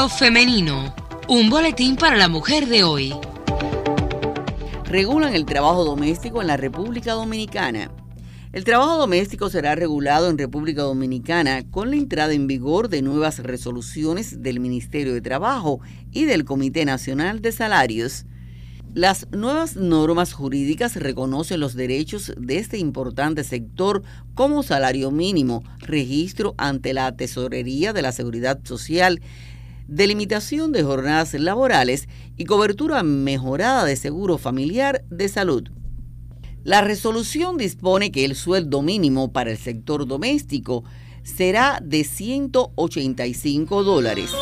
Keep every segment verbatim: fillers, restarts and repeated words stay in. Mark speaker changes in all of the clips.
Speaker 1: Femenino, un boletín para la mujer de hoy.
Speaker 2: Regulan el trabajo doméstico en la República Dominicana. El trabajo doméstico será regulado en República Dominicana con la entrada en vigor de nuevas resoluciones del Ministerio de Trabajo y del Comité Nacional de Salarios. Las nuevas normas jurídicas reconocen los derechos de este importante sector como salario mínimo, registro ante la Tesorería de la Seguridad Social, delimitación de jornadas laborales y cobertura mejorada de seguro familiar de salud. La resolución dispone que el sueldo mínimo para el sector doméstico será de ciento ochenta y cinco dólares.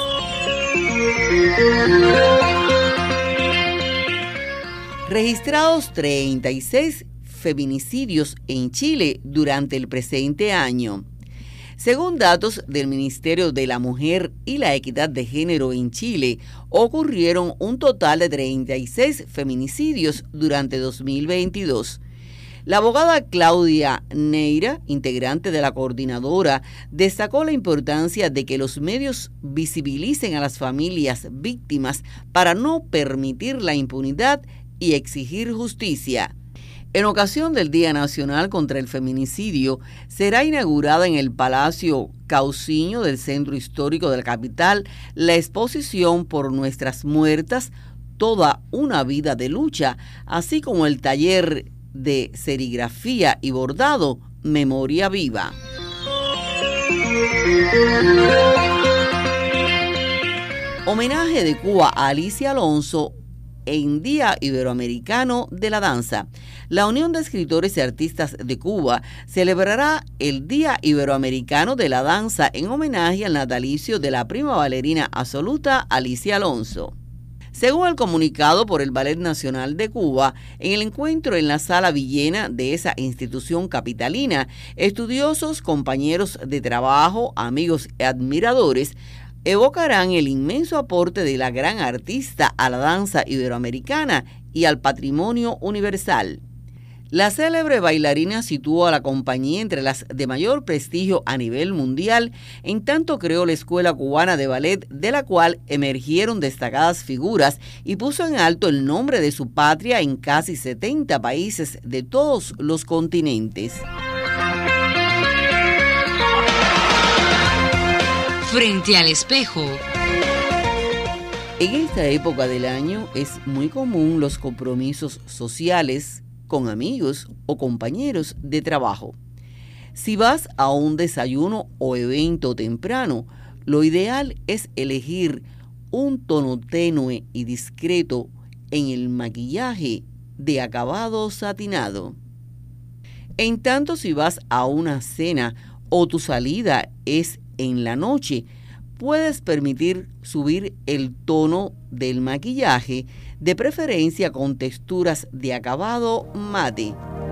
Speaker 2: Registrados treinta y seis feminicidios en Chile durante el presente año. Según datos del Ministerio de la Mujer y la Equidad de Género en Chile, ocurrieron un total de treinta y seis feminicidios durante dos mil veintidós. La abogada Claudia Neira, integrante de la coordinadora, destacó la importancia de que los medios visibilicen a las familias víctimas para no permitir la impunidad y exigir justicia. En ocasión del Día Nacional contra el Feminicidio, será inaugurada en el Palacio Cauciño del Centro Histórico de la capital la exposición Por Nuestras Muertas, Toda una Vida de Lucha, así como el taller de serigrafía y bordado Memoria Viva. Homenaje de Cuba a Alicia Alonso en Día Iberoamericano de la Danza. La Unión de Escritores y Artistas de Cuba celebrará el Día Iberoamericano de la Danza en homenaje al natalicio de la prima bailarina absoluta Alicia Alonso. Según el comunicado por el Ballet Nacional de Cuba, en el encuentro en la Sala Villena de esa institución capitalina, estudiosos, compañeros de trabajo, amigos y admiradores evocarán el inmenso aporte de la gran artista a la danza iberoamericana y al patrimonio universal. La célebre bailarina situó a la compañía entre las de mayor prestigio a nivel mundial, en tanto creó la Escuela Cubana de Ballet, de la cual emergieron destacadas figuras y puso en alto el nombre de su patria en casi setenta países de todos los continentes.
Speaker 1: Frente al espejo.
Speaker 2: En esta época del año es muy común los compromisos sociales con amigos o compañeros de trabajo. Si vas a un desayuno o evento temprano, lo ideal es elegir un tono tenue y discreto en el maquillaje de acabado satinado. En tanto, si vas a una cena o tu salida es en la noche, puedes permitir subir el tono del maquillaje, de preferencia con texturas de acabado mate.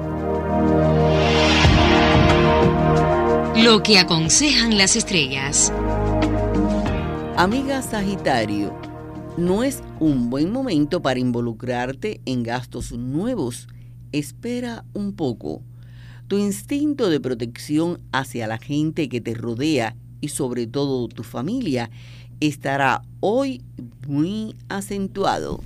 Speaker 1: Lo que aconsejan las estrellas.
Speaker 2: Amiga Sagitario, no es un buen momento para involucrarte en gastos nuevos. Espera un poco. Tu instinto de protección hacia la gente que te rodea y sobre todo tu familia estará hoy muy acentuado.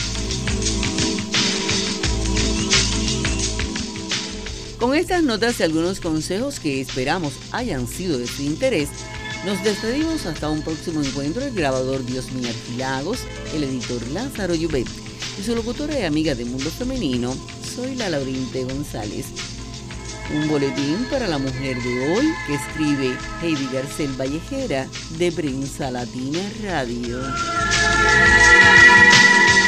Speaker 2: Con estas notas y algunos consejos que esperamos hayan sido de su interés, nos despedimos hasta un próximo encuentro. El grabador Diosmín Arquilagos, el editor Lázaro Llubet y su locutora y amiga de Mundo Femenino, soy la Laurinte González. Un boletín para la mujer de hoy que escribe Heidi Garcel Vallejera de Prensa Latina Radio.